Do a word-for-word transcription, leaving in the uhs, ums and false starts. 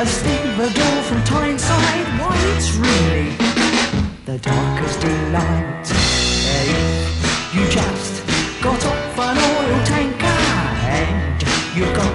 a stevedore from Tyneside. Why, it's really the darkest delight. Hey, you just got off an oil tanker and you've got